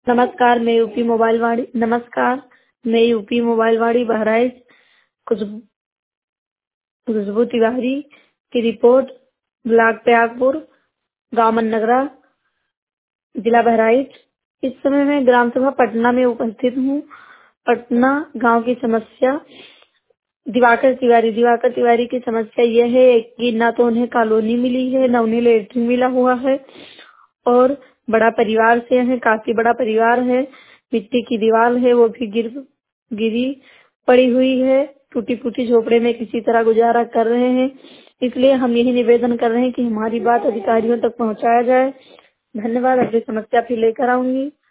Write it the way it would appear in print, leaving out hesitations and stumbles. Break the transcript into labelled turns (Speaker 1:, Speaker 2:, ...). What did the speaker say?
Speaker 1: नमस्कार, मैं UP mobile वाड़ी बहराइच खुशबू तिवारी की रिपोर्ट। ब्लॉक त्यागपुर, गांव मननगरा, जिला बहराइच। इस समय मैं ग्राम सभा पटना में उपस्थित हूँ। पटना गांव की समस्या दिवाकर तिवारी की समस्या यह है कि न तो उन्हें कॉलोनी मिली है, न उन्हें लेटरिन मिला हुआ है और बड़ा परिवार से है, काफी बड़ा परिवार है। मिट्टी की दीवार है, वो भी गिरी पड़ी हुई है। टूटी फूटी झोपड़े में किसी तरह गुजारा कर रहे हैं। इसलिए हम यही निवेदन कर रहे हैं कि हमारी बात अधिकारियों तक पहुंचाया जाए। धन्यवाद। अगली समस्या फिर लेकर आऊंगी।